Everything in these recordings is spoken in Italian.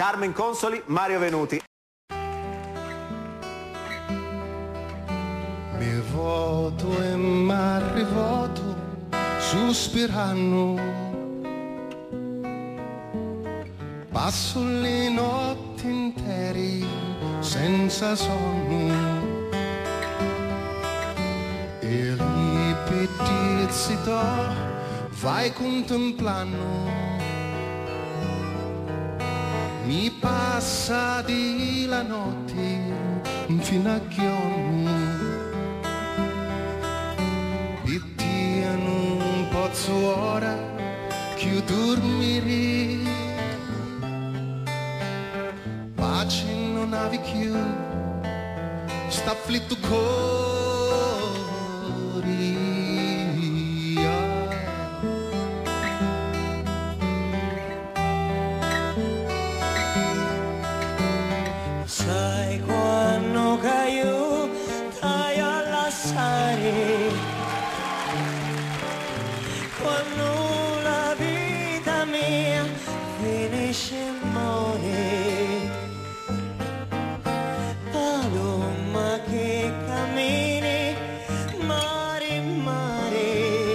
Carmen Consoli, Mario Venuti. Mi vuoto e m'arrivoto sospirando, passo le notti intere senza sonno e li petizzi vai contemplando. Mi passa di la notte fino a giorno, pittiano un pozzo ora che io dormirei, pace non avevi più, sta afflitto cuore. Sai quando caio dai a lasciare, quando la vita mia finisce e muore, paloma che cammini mare in mare,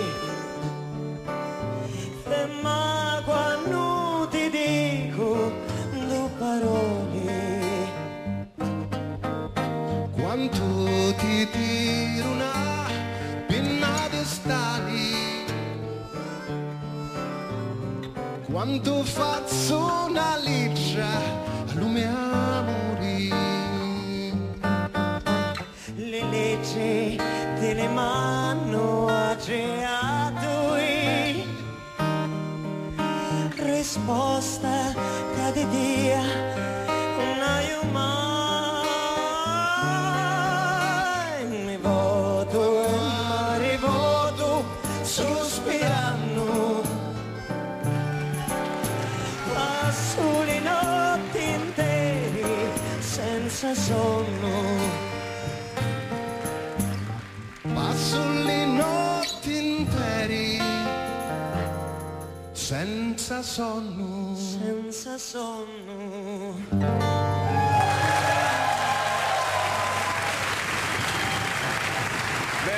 ferma quando ti dico due parole. Quanto ti tiro una penna di stali, quanto faccio una legge a lume amori, Le leggi delle mano ageato e risposta cada dia una io mai mi voto e mi rivoto sospirando, passo le notti intere senza sonno. passo le notti intere senza sonno. Senza sonno.